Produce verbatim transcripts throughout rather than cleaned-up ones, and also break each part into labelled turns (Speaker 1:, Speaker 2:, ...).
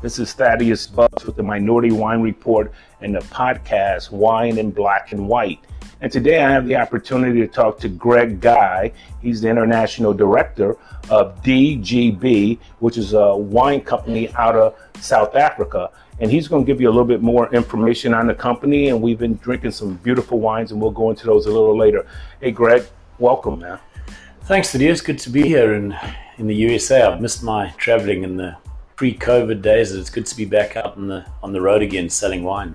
Speaker 1: This is Thaddeus Bucks with the Minority Wine Report and the podcast Wine in Black and White. And today I have the opportunity to talk to Greg Guy. He's the International Director of D G B, which is a wine company out of South Africa. And he's going to give you a little bit more information on the company. And we've been drinking some beautiful wines, and we'll go into those a little later. Hey, Greg, welcome, man.
Speaker 2: Thanks, Thaddeus. Good to be here in, in the U S A. I've missed my traveling in the pre-COVID days. It's good to be back out on the, on the road again selling wine.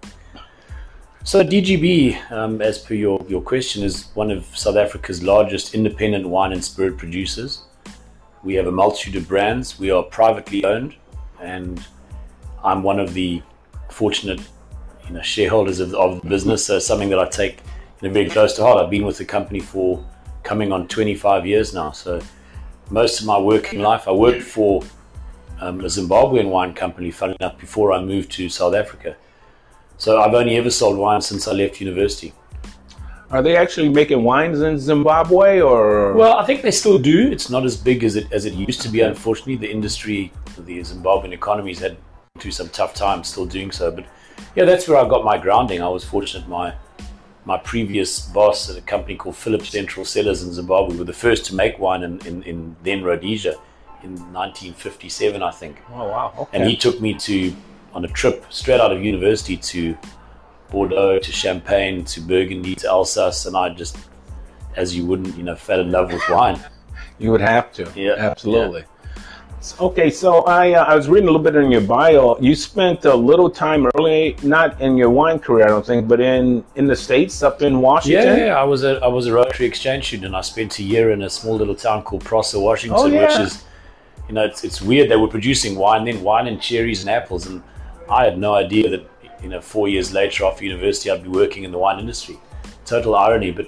Speaker 2: So D G B, um, as per your, your question, is one of South Africa's largest independent wine and spirit producers. We have a multitude of brands. We are privately owned, and I'm one of the fortunate you know, shareholders of, of the business, so something that I take you know, very close to heart. I've been with the company for coming on twenty-five years now, so most of my working life, I worked for um, a Zimbabwean wine company, funny enough, before I moved to South Africa. So I've only ever sold wine since I left university.
Speaker 1: Are they actually making wines in Zimbabwe, or?
Speaker 2: Well, I think they still do. It's not as big as it as it used to be, unfortunately. The industry, the Zimbabwean economy's had through some tough times, still doing so. But yeah, that's where I got my grounding. I was fortunate. My my previous boss at a company called Philips Central Cellars in Zimbabwe were the first to make wine in, in, in then Rhodesia in nineteen fifty-seven, I think.
Speaker 1: Oh, wow. Okay.
Speaker 2: And he took me to on a trip straight out of university to Bordeaux, to Champagne, to Burgundy, to Alsace, and I just, as you wouldn't, you know, fell in love with wine.
Speaker 1: You would have to.
Speaker 2: Yeah,
Speaker 1: absolutely. Yeah. Okay, so I uh, I was reading a little bit in your bio. You spent a little time early, not in your wine career, I don't think, but in, in the States, up in Washington.
Speaker 2: Yeah, yeah, I was a I was a Rotary exchange student. I spent a year in a small little town called Prosser, Washington,
Speaker 1: oh, yeah.
Speaker 2: which is, you know, it's it's weird. They were producing wine then, wine and cherries and apples, and I had no idea that, you know, four years later after university, I'd be working in the wine industry. Total irony, but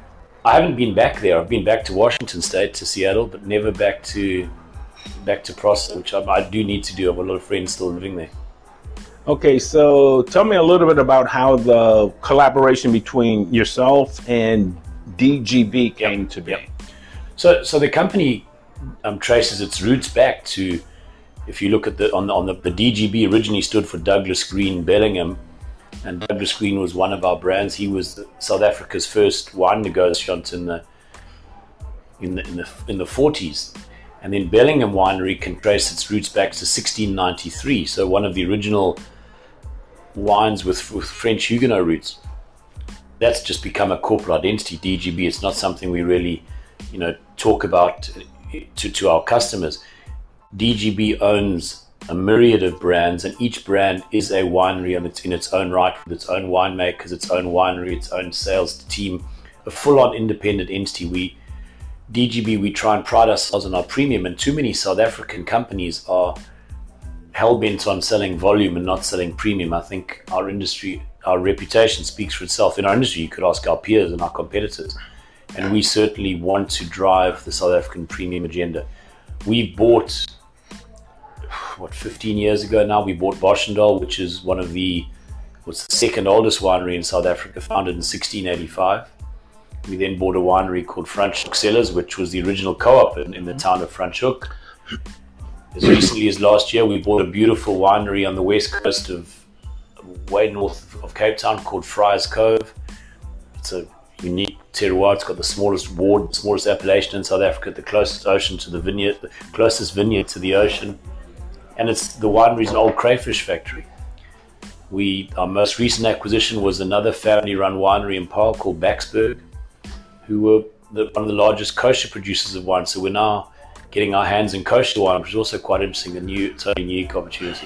Speaker 2: I haven't been back there. I've been back to Washington State, to Seattle, but never back to back to Prosser, which I, I do need to do. I have a lot of friends still living there.
Speaker 1: Okay, so tell me a little bit about how the collaboration between yourself and D G B came
Speaker 2: yep,
Speaker 1: to be.
Speaker 2: Yep. So, so the company um, traces its roots back to, if you look at the on the, on the, the D G B originally stood for Douglas Green Bellingham, and Douglas Green was one of our brands. He was the, South Africa's first wine negotiant in the in the in the in the forties. And then Bellingham Winery can trace its roots back to sixteen ninety-three, so one of the original wines with, with French Huguenot roots. That's just become a corporate identity, D G B. It's not something we really, you know, talk about to, to our customers. D G B owns a myriad of brands, and each brand is a winery and it's in its own right, with its own winemakers, its own winery, its own sales team, a full-on independent entity. We D G B, we try and pride ourselves on our premium, and too many South African companies are hell-bent on selling volume and not selling premium. I think our industry, our reputation speaks for itself. In our industry, you could ask our peers and our competitors, and we certainly want to drive the South African premium agenda. We bought, what, fifteen years ago now, we bought Boschendal, which is one of the, what's the second oldest winery in South Africa, founded in sixteen eighty-five. We then bought a winery called Franschhoek Cellars, which was the original co-op in, in the town of Franschhoek. As recently as last year, we bought a beautiful winery on the west coast of, way north of Cape Town, called Fry's Cove. It's a unique terroir. It's got the smallest ward, the smallest appellation in South Africa, the closest ocean to the vineyard, the closest vineyard to the ocean. And it's the winery's an old crayfish factory. We, our most recent acquisition was another family-run winery in Paarl called Backsburg, who were the, one of the largest kosher producers of wine. So we're now getting our hands in kosher wine, which is also quite interesting, a new, totally unique opportunity.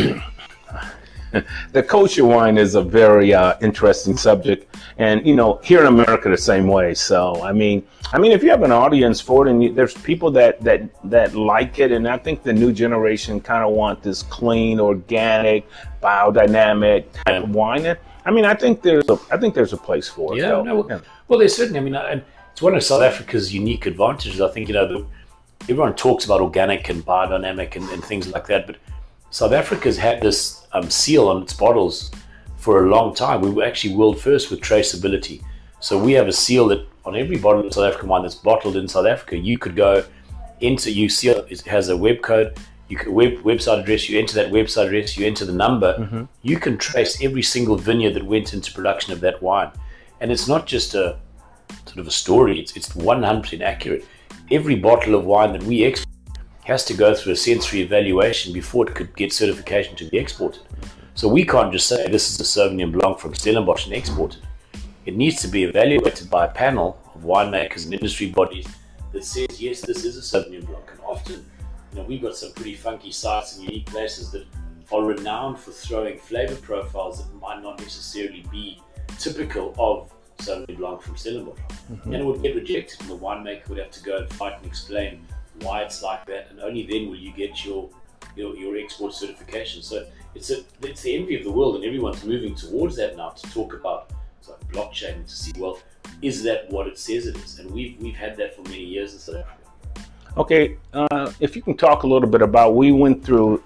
Speaker 1: The kosher wine is a very uh, interesting subject, and you know, here in America the same way. So I mean, I mean, if you have an audience for it, and you, there's people that that that like it, and I think the new generation kind of want this clean, organic, biodynamic type yeah. of wine. And, I mean, I think there's a I think there's a place for it.
Speaker 2: Yeah,
Speaker 1: though.
Speaker 2: no, well,
Speaker 1: yeah.
Speaker 2: well, there's certainly. I mean, and it's one of South Africa's unique advantages. I think you know, the, everyone talks about organic and biodynamic and, and things like that, but South Africa's had this um, seal on its bottles for a long time. We were actually world first with traceability. So we have a seal that on every bottle of South African wine that's bottled in South Africa, you could go into, you see it has a web code, you can web, website address, you enter that website address, you enter the number, mm-hmm. you can trace every single vineyard that went into production of that wine. And it's not just a sort of a story, it's, it's one hundred percent accurate. Every bottle of wine that we export has to go through a sensory evaluation before it could get certification to be exported. So we can't just say this is a Sauvignon Blanc from Stellenbosch and export it. It needs to be evaluated by a panel of winemakers and industry bodies that says, yes, this is a Sauvignon Blanc. And often, you know, we've got some pretty funky sites and unique places that are renowned for throwing flavor profiles that might not necessarily be typical of Sauvignon Blanc from Stellenbosch. Mm-hmm. And it would get rejected, and the winemaker would have to go and fight and explain why it's like that, and only then will you get your your, your export certification. So it's a it's the envy of the world, and everyone's moving towards that now to talk about like blockchain, to see, well, is that what it says it is? And we've we've had that for many years in South Africa.
Speaker 1: Okay, uh, if you can talk a little bit about, we went through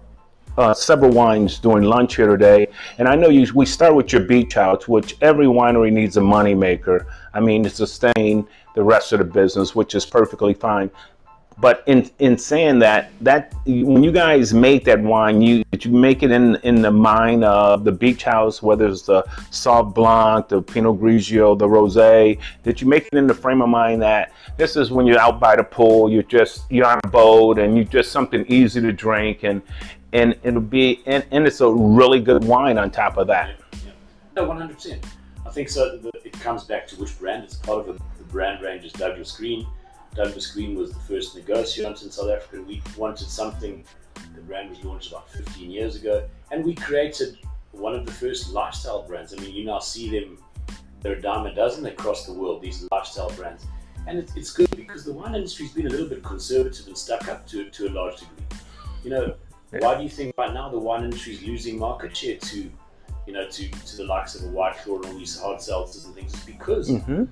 Speaker 1: uh, several wines during lunch here today, and I know you. We start with your beach house, which every winery needs a money maker. I mean, to sustain the rest of the business, which is perfectly fine. But in in saying that, that when you guys make that wine, you did you make it in in the mind of the beach house, whether it's the Sauv Blanc, the Pinot Grigio, the Rosé? Did you make it in the frame of mind that this is when you're out by the pool, you're just you're on a boat and you just something easy to drink, and and it'll be and, and it's a really good wine on top of that.
Speaker 2: Yeah, yeah. No, one hundred percent. I think so. It comes back to which brand. It's part of the, the brand range is Douglas Green. Douglas Green was the first negociant in South Africa. We wanted something, the brand was launched about fifteen years ago, and we created one of the first lifestyle brands. I mean, you now see them, there are a dime a dozen across the world, these lifestyle brands. And it, it's good because the wine industry's been a little bit conservative and stuck up to, to a large degree. You know, why do you think right now the wine industry is losing market share to, you know, to, to the likes of a White Claw and all these hard seltzers and things? It's because mm-hmm.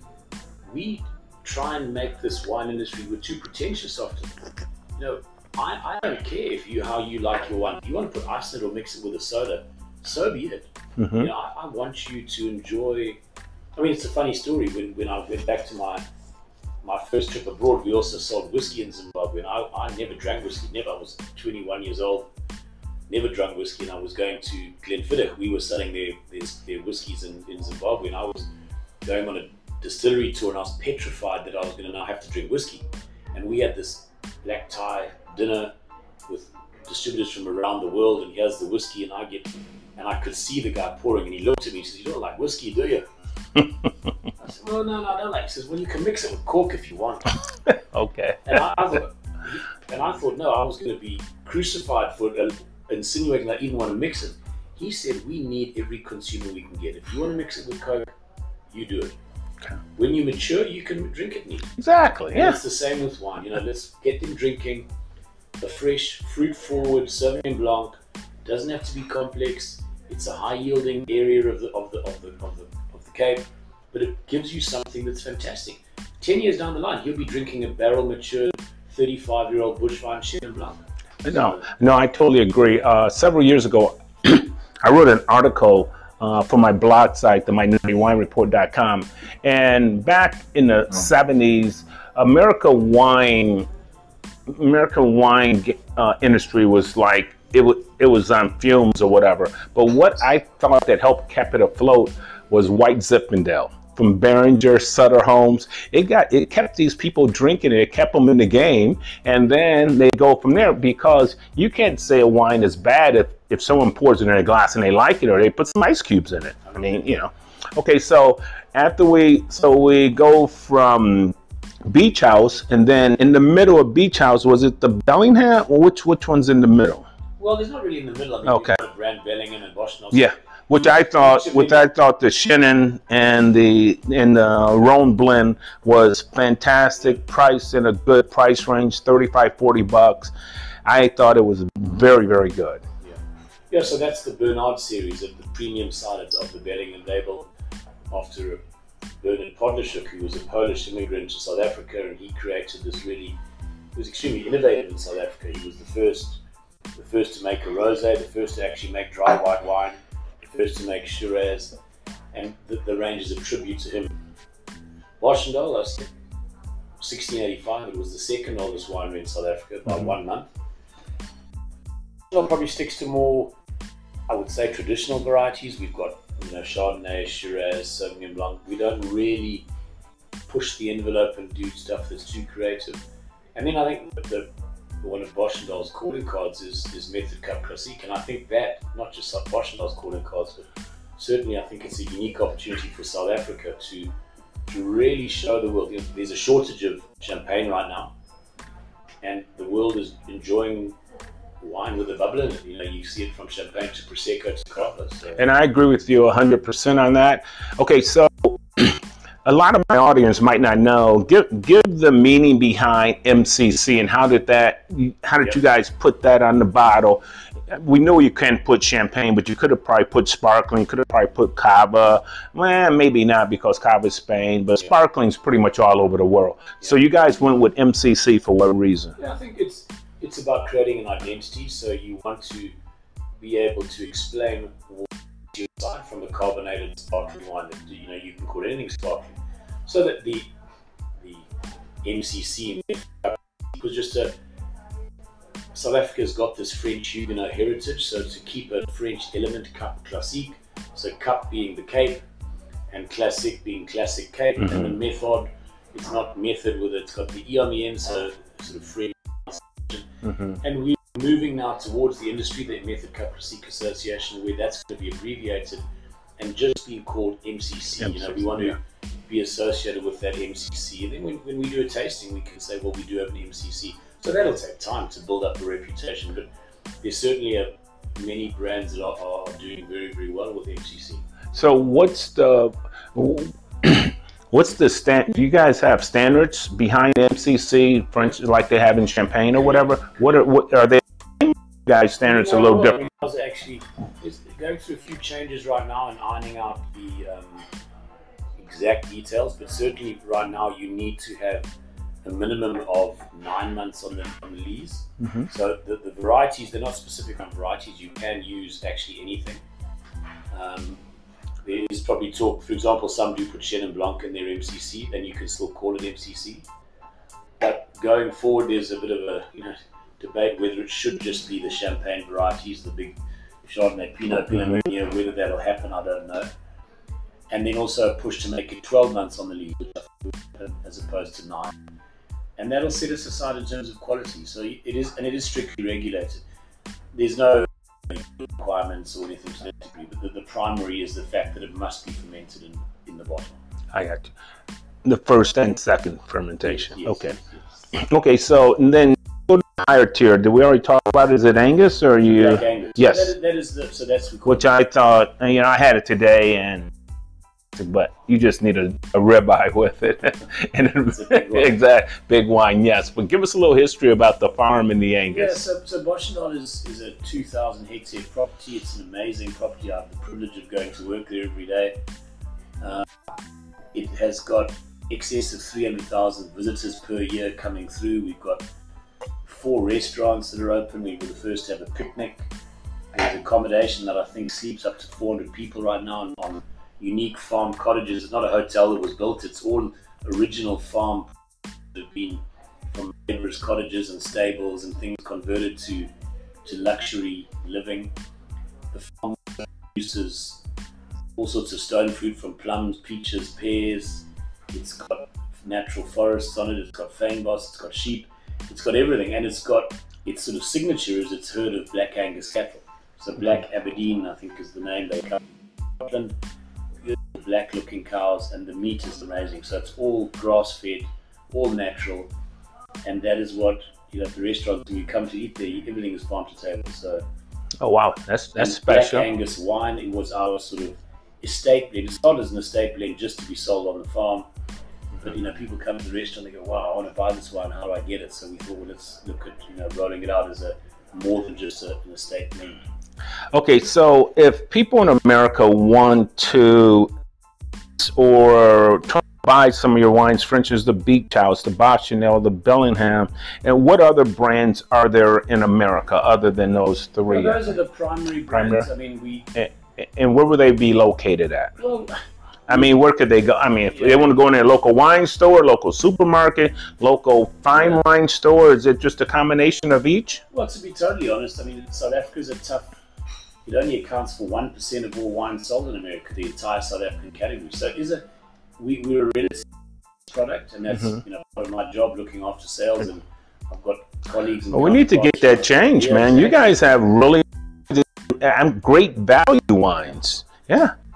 Speaker 2: we try and make this wine industry, we're too pretentious often. You know, I, I don't care if you how you like your wine. If you want to put ice in it or mix it with a soda, so be it. Mm-hmm. You know, I, I want you to enjoy. I mean, it's a funny story. When when I went back to my my first trip abroad, we also sold whiskey in Zimbabwe, and I, I never drank whiskey. Never. I was twenty-one years old, never drank whiskey, and I was going to Glenfiddich. We were selling their their, their whiskeys in, in Zimbabwe, and I was going on a distillery tour, and I was petrified that I was going to now have to drink whiskey. And we had this black tie dinner with distributors from around the world, and here's the whiskey, and I get, and I could see the guy pouring, and he looked at me and says, "You don't like whiskey, do you?" I said, "Well, no, no, I don't like it." He says, "Well, you can mix it with cork if you want."
Speaker 1: Okay.
Speaker 2: And I, I thought, and I thought, no, I was going to be crucified for uh, insinuating that I even want to mix it. He said, "We need every consumer we can get. If you want to mix it with Coke, you do it. Okay. When you mature, you can drink it neat."
Speaker 1: Exactly.
Speaker 2: And
Speaker 1: yeah.
Speaker 2: It's the same with wine. You know, let's get them drinking a fresh, fruit-forward Sauvignon Blanc. Doesn't have to be complex. It's a high-yielding area of the of the of the of the of the Cape, but it gives you something that's fantastic. Ten years down the line, he'll be drinking a barrel-matured, thirty-five-year-old Bushvine Chenin Blanc.
Speaker 1: No, no, I totally agree. Uh, several years ago, I wrote an article Uh, for my blog site, the minority wine report dot com. And back in the oh. seventies, America wine, American wine uh, industry was like, it was, it was on fumes or whatever. But what I thought that helped keep it afloat was White Zinfandel from Beringer, Sutter Homes. It got, it kept these people drinking it, it kept them in the game, and then they go from there, because you can't say a wine is bad if if someone pours it in a glass and they like it, or they put some ice cubes in it. I mean, you know. Okay, so after we, so we go from Beach House, and then in the middle of Beach House, was it the Bellingham, or which which one's in the middle?
Speaker 2: Well, there's not really in the middle. I mean,
Speaker 1: okay.
Speaker 2: Brand Bellingham and Bosch.
Speaker 1: Yeah, which I thought, which I thought the Chenin and the and the Rhone blend was fantastic, priced in a good price range, thirty-five, forty bucks. I thought it was very, very good.
Speaker 2: Yeah, so that's the Bernard series, at the premium side of, of the Bellingham label, after Bernard Podleshuk, who was a Polish immigrant to South Africa, and he created this really, he was extremely innovative in South Africa. He was the first, the first to make a rosé, the first to actually make dry white wine, the first to make Shiraz, and the, the range is a tribute to him. Boschendal, sixteen eighty-five, it was the second oldest winery in South Africa by mm-hmm. one month. Boschendal probably sticks to more, I would say, traditional varieties. We've got, you know, Chardonnay, Shiraz, Sauvignon Blanc. We don't really push the envelope and do stuff that's too creative. And then I think the one of Boschendal's calling cards is, is Method Cup Classique, and I think that, not just Boschendal's calling cards, but certainly I think it's a unique opportunity for South Africa to to really show the world. You know, there's a shortage of champagne right now, and the world is enjoying wine with a bubble in it. You know, you see it from champagne to Prosecco to Cava. So.
Speaker 1: And I agree with you one hundred percent on that. Okay, so a lot of my audience might not know. Give give the meaning behind M C C and how did that? How did yep. you guys put that on the bottle? We know you can put champagne, but you could have probably put sparkling. Could have probably put Cava. Well, maybe not because Cava is Spain, but yeah. sparkling's pretty much all over the world. Yeah. So you guys went with M C C for what reason?
Speaker 2: Yeah, I think it's it's about creating an identity. So you want to be able to explain what you decide from a carbonated sparkling wine. That, you know, you can call anything sparkling. So that the the M C C was just a South Africa's got this French Huguenot heritage, so to keep a French element, Cup Classique, so Cup being the Cape and Classique being Classic Cape, mm-hmm. and the method, it's not method with it, it's got the E on the end, so sort of French. Mm-hmm. And we're moving now towards the industry, the Method Cup Classique Association, where that's going to be abbreviated and just being called M C C. M C C. You know, we want to yeah. be associated with that M C C. And then when, when we do a tasting, we can say, well, we do have an M C C. So that'll take time to build up a reputation, but there's certainly a, many brands that are, are doing very, very well with M C C.
Speaker 1: So what's the what's the stand? Do you guys have standards behind M C C, for instance, like they have in Champagne or whatever? What are what are they? Guys, standards
Speaker 2: well,
Speaker 1: a little
Speaker 2: well,
Speaker 1: different.
Speaker 2: I was actually it's going through a few changes right now and ironing out the um, exact details, but certainly right now you need to have a minimum of nine months on the, on the lees. Mm-hmm. So the, the varieties, they're not specific on varieties. You can use actually anything. Um, there is probably talk, for example, some do put Chenin Blanc in their M C C, and you can still call it M C C. But going forward, there's a bit of a you know debate whether it should just be the champagne varieties, the big Chardonnay, Pinot, Pinot Meunier, whether that'll happen, I don't know. And then also a push to make it twelve months on the lees, as opposed to nine. And that'll set us aside in terms of quality. So it is, and it is strictly regulated. There's no requirements or anything to that degree, but the, the primary is the fact that it must be fermented in, in the bottle.
Speaker 1: I got you. The first and second fermentation.
Speaker 2: Yes,
Speaker 1: okay.
Speaker 2: Yes.
Speaker 1: Okay, so and then higher tier. Did we already talk about? Is it Angus or you?
Speaker 2: Black Angus.
Speaker 1: Yes.
Speaker 2: So that, that is the. So that's
Speaker 1: which I thought. You know, I had it today and. But you just need a, a ribeye with it, and big exact big wine, yes. But give us a little history about the farm and the Angus.
Speaker 2: Yeah, so, so Boschendal is, is a two thousand hectare property. It's an amazing property. I have the privilege of going to work there every day. Uh, it has got excess of three hundred thousand visitors per year coming through. We've got four restaurants that are open. We were the first to have a picnic. There's accommodation that I think sleeps up to four hundred people right now on, on unique farm cottages. It's not a hotel that was built, it's all original farm that have been from labourers' cottages and stables and things converted to to luxury living. The farm produces all sorts of stone fruit from plums, peaches, pears. It's got natural forests on it, it's got fynbos, it's got sheep, it's got everything, and it's got its sort of signature is its herd of Black Angus cattle. So Black Aberdeen, I think, is the name they come from Scotland. Black looking cows, and the meat is amazing. So it's all grass fed, all natural, and that is what you know at the restaurant when you come to eat there, everything is farm to table. So
Speaker 1: oh wow, that's that's special.
Speaker 2: Black Angus wine, it was our sort of estate blend. It started as an estate blend just to be sold on the farm, but you know people come to the restaurant, they go, wow, I want to buy this wine, how do I get it? So we thought, well, let's look at you know rolling it out as a more than just a, an estate blend.
Speaker 1: Okay, so if people in America want to or try to buy some of your wines, for instance, the Beach House, the Boschendal, the Bellingham, and what other brands are there in America other than those three?
Speaker 2: Well, those are the primary brands. Primary. I mean, we...
Speaker 1: And, and where would they be located at?
Speaker 2: Well,
Speaker 1: I mean, where could they go? I mean, if yeah. they want to go in a local wine store, local supermarket, local fine yeah. wine store, is it just a combination of each?
Speaker 2: Well, to be totally honest, I mean, South Africa's a tough, it only accounts for one percent of all wine sold in America, the entire South African category. So it is a, we, we're a relative product, and that's, mm-hmm. you know, part of my job looking after sales, and I've got colleagues.
Speaker 1: Well, we need to get that change, yeah, man. Exactly. You guys have really great value wines. Yeah.